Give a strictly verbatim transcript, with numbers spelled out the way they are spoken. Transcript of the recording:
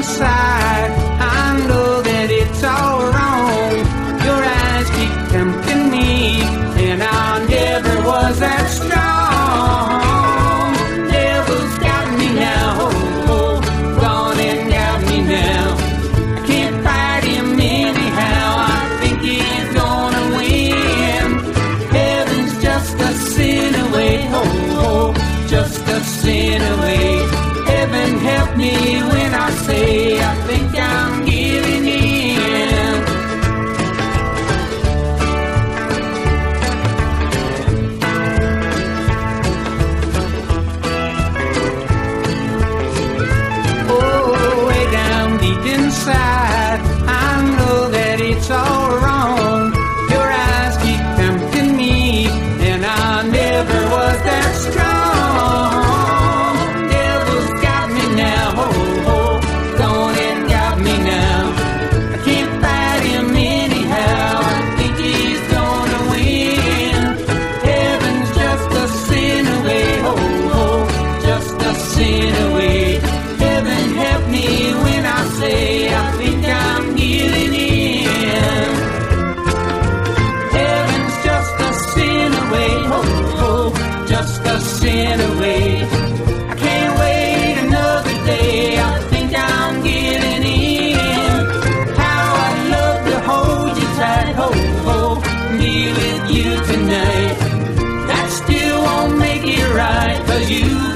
inside. I know that it's all wrong. Your eyes keep tempting me, and I never was that strong. Devil's got me now, oh, oh, gone and got me now. I can't fight him anyhow. I think he's gonna win. Heaven's just a sin away, oh, oh, just a sin away. Heaven help me when I say I think I'm giving in. Oh, way down deep inside, I know that it's all wrong. Your eyes keep tempting me, and I never was that strong. Just a sin away. I can't wait another day. I think I'm giving in. How I'd love to hold you tight, ho, ho, be with you tonight. That still won't make it right, 'cause you